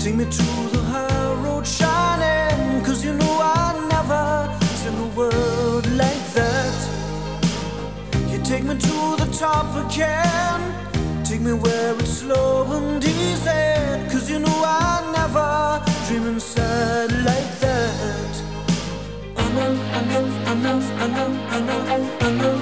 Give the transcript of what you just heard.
Take me to the high road shining, 'cause you know I never seen a world like that. You take me to the top again, take me where it's slow and easy, 'cause you know I never dream inside like that. I know, I know, I know, I know, I know, I know.